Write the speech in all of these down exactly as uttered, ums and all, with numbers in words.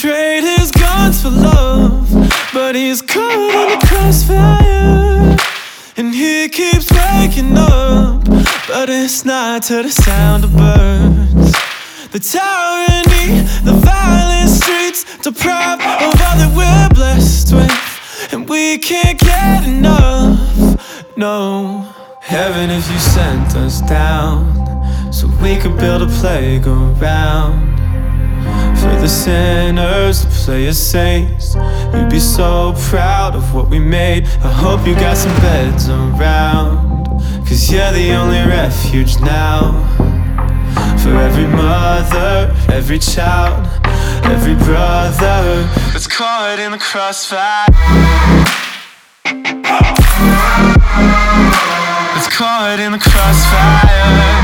trade his guns for love, but he's caught in the crossfire. And he keeps waking up, but it's not to the sound of birds. The tyranny, the violent streets, deprived of all that we're blessed with, and we can't get enough, no. Heaven, if you sent us down so we could build a playground for the sinners to play as saints, you'd be so proud of what we made. I hope you got some beds around, 'cause you're the only refuge now. For every mother, every child, every brother that's caught in the crossfire, that's caught in the crossfire.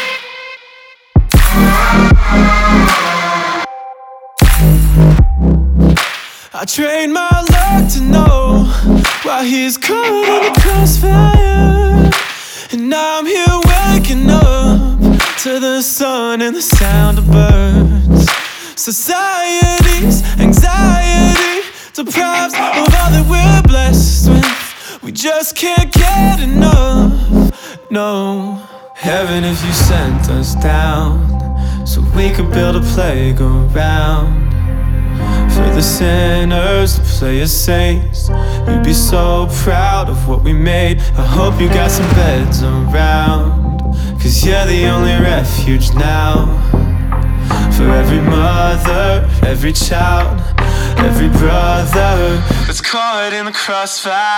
I trade my luck to know why he's caught in the crossfire. And now I'm here waking up to the sun and the sound of birds. Society's anxiety deprives of all that we're blessed with. We just can't get enough, no. Heaven, if you sent us down so we could build a playground for the sinners to play as saints, you'd be so proud of what we made. I hope you got some beds around, 'cause you're the only refuge now. For every mother, every child, every brother that's caught in the crossfire,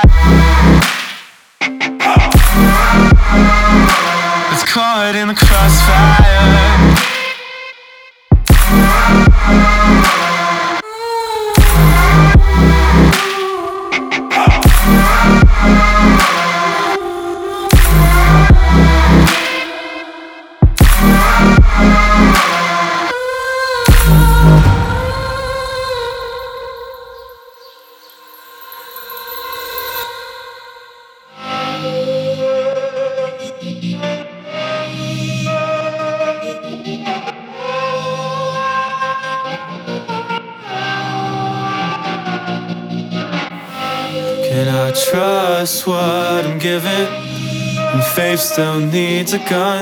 that's caught in the crossfire. Can I trust what I'm given when faith still needs a gun?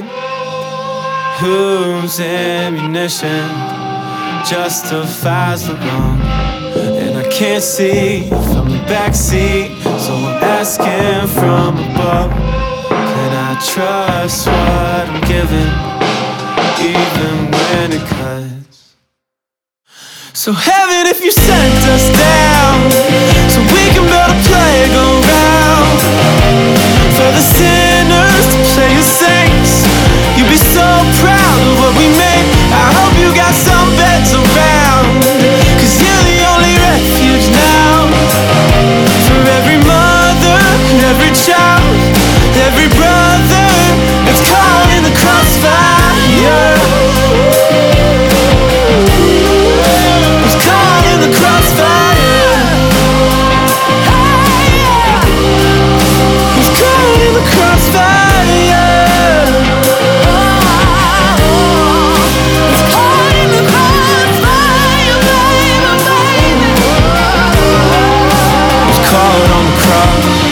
Whose ammunition justifies the wrong? And I can't see from the backseat, so I'm asking from above. Can I trust what I'm given, even when it cuts? So heaven, if you sent us down so we can build a playground for the sinners to play as saints, you'd be so proud of what we made. I hope you got some beds around, 'cause you're the only refuge now. For every mother, every child, every brother that's caught in the crossfire, that's caught in the crossfire, that's caught in the crossfire, that's caught in the crossfire, baby, baby. Was caught on the cross.